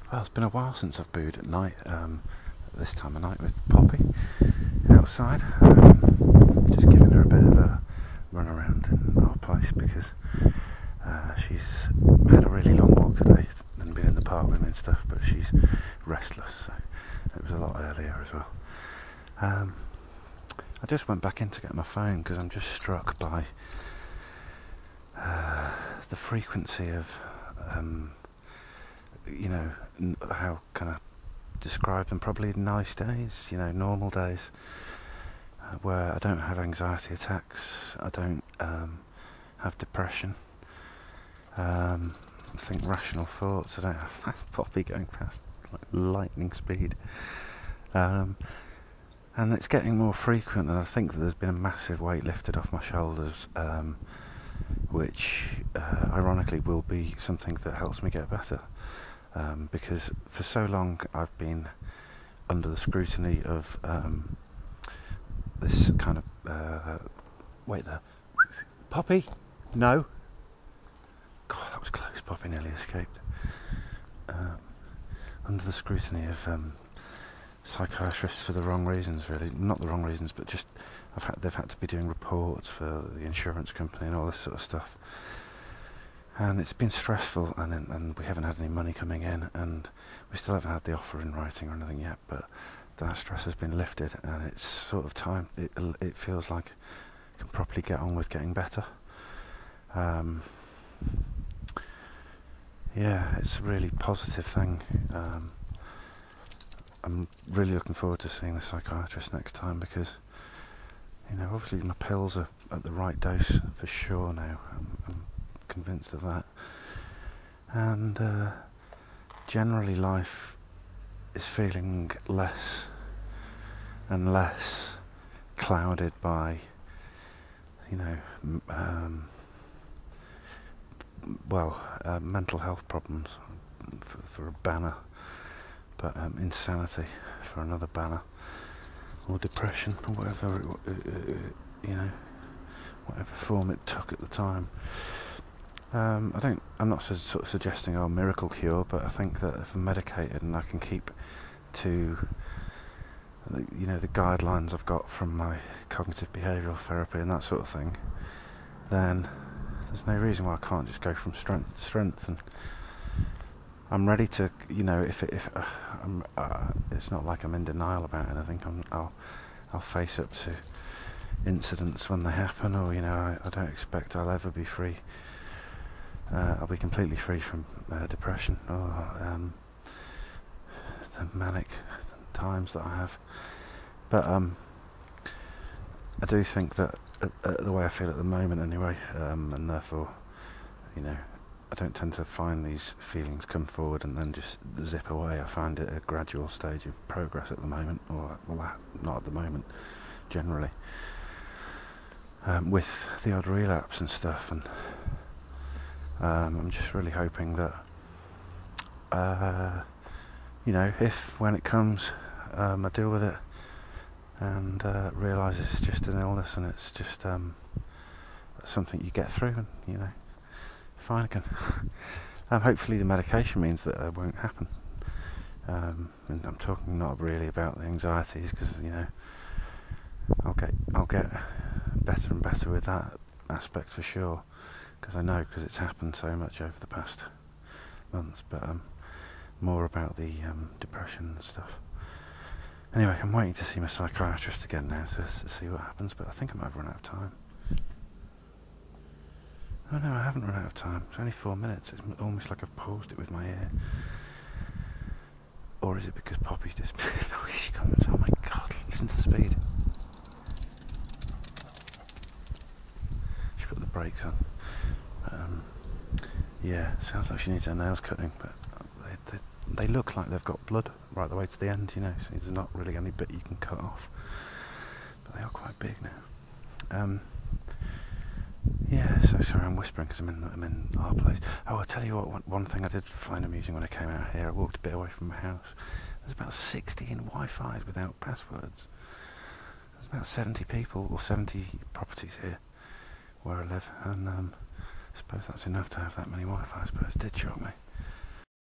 Well, it's been a while since I've booed at night, this time of night with Poppy outside. Just giving her a bit of a run around in our place because she's had a really long walk today and been in the park with me and stuff, but she's restless, so it was a lot earlier as well. I just went back in to get my phone because I'm just struck by the frequency of how can I describe them? Probably nice days, normal days, where I don't have anxiety attacks, I don't have depression, I think rational thoughts, I don't have Poppy going past like lightning speed, and it's getting more frequent, and I think that there's been a massive weight lifted off my shoulders, which ironically will be something that helps me get better. Because for so long I've been under the scrutiny of this kind of wait there, Poppy, no, God, that was close. Poppy nearly escaped. Under the scrutiny of psychiatrists for the wrong reasons, really, not the wrong reasons, but just they've had to be doing reports for the insurance company and all this sort of stuff. And it's been stressful, and we haven't had any money coming in, and we still haven't had the offer in writing or anything yet, but that stress has been lifted, and it's sort of time, it feels like I can properly get on with getting better. It's a really positive thing. I'm really looking forward to seeing the psychiatrist next time because, obviously my pills are at the right dose for sure now. I'm convinced of that, and generally life is feeling less and less clouded by mental health problems for a banner, but insanity for another banner, or depression, or whatever whatever form it took at the time. I'm not sort of suggesting miracle cure, but I think that if I'm medicated and I can keep to the guidelines I've got from my cognitive behavioural therapy and that sort of thing, then there's no reason why I can't just go from strength to strength. And I'm ready to, if it's not like I'm in denial about anything. I'll face up to incidents when they happen, or I don't expect I'll ever be free. I'll be completely free from depression or the manic times that I have. But I do think that the way I feel at the moment anyway, and therefore, I don't tend to find these feelings come forward and then just zip away. I find it a gradual stage of progress at the moment, or not at the moment, generally, with the odd relapse and stuff, and I'm just really hoping that if when it comes, I deal with it and realise it's just an illness and it's just something you get through, and fine again. Hopefully the medication means that it won't happen, and I'm talking not really about the anxieties, because I'll get better and better with that aspect for sure, because it's happened so much over the past months, but more about the depression and stuff. Anyway, I'm waiting to see my psychiatrist again now to see what happens, but I think I might have run out of time. Oh no, I haven't run out of time. It's only 4 minutes. It's almost like I've paused it with my ear. Or is it because Poppy's disappeared? Oh, here she comes. Oh my God, listen to the speed. She put the brakes on. Sounds like she needs her nails cutting, but they look like they've got blood right the way to the end, so there's not really any bit you can cut off, but they are quite big now. So sorry, I'm whispering because I'm in our place. Oh, I'll tell you what, one thing I did find amusing when I came out here, I walked a bit away from my house. There's about 16 Wi-Fis without passwords. There's about 70 people or 70 properties here where I live, and I suppose that's enough to have that many Wi-Fis, but it did shock me.